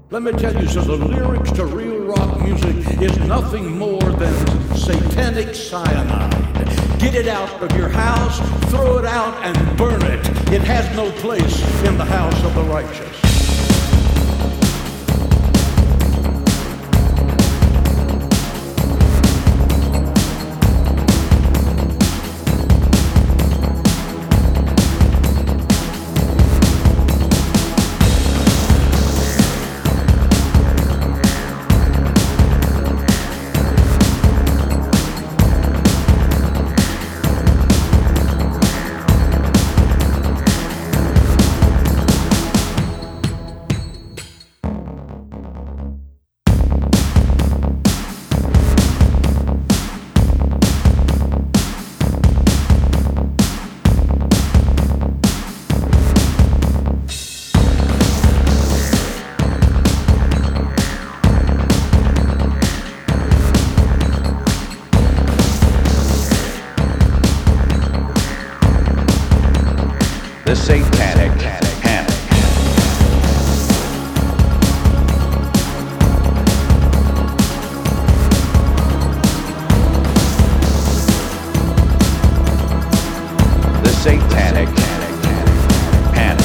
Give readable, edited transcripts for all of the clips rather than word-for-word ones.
Let me tell you, so the lyrics to real rock music is nothing more than satanic cyanide. Get it out of your house, throw it out, and burn it. It has no place in the house of the righteous. The Satanic Panic. The Satanic Panic.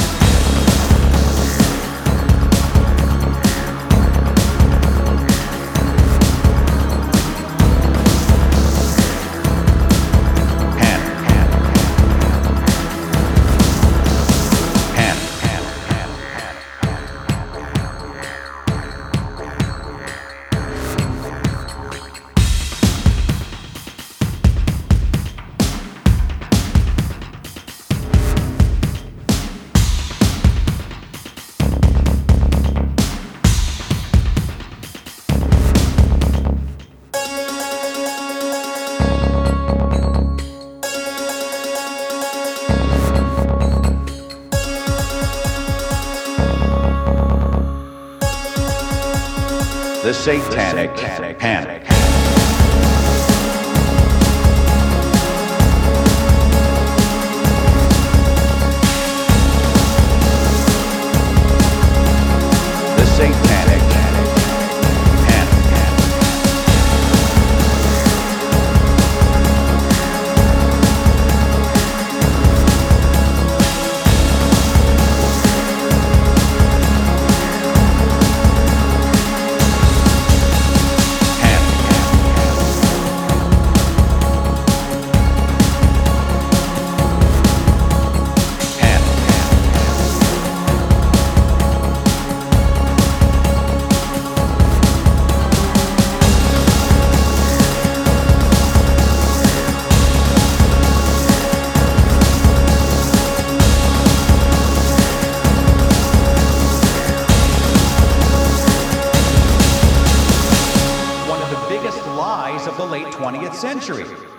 The Satanic Panic. The Satanic Panic. Of the late 20th century.